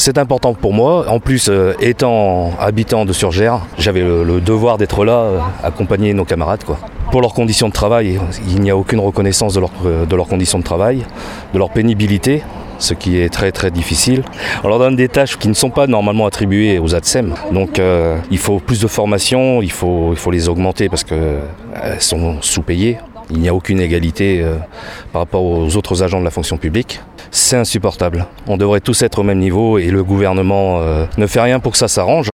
C'est important pour moi. En plus, étant habitant de Surgères, j'avais le devoir d'être là, accompagner nos camarades, quoi. Pour leurs conditions de travail, il n'y a aucune reconnaissance de leurs conditions de travail, de leur pénibilité, ce qui est très très difficile. On leur donne des tâches qui ne sont pas normalement attribuées aux ATSEM. Donc il faut plus de formation, il faut les augmenter parce qu'elles sont sous-payées. Il n'y a aucune égalité par rapport aux autres agents de la fonction publique. C'est insupportable. On devrait tous être au même niveau et le gouvernement ne fait rien pour que ça s'arrange.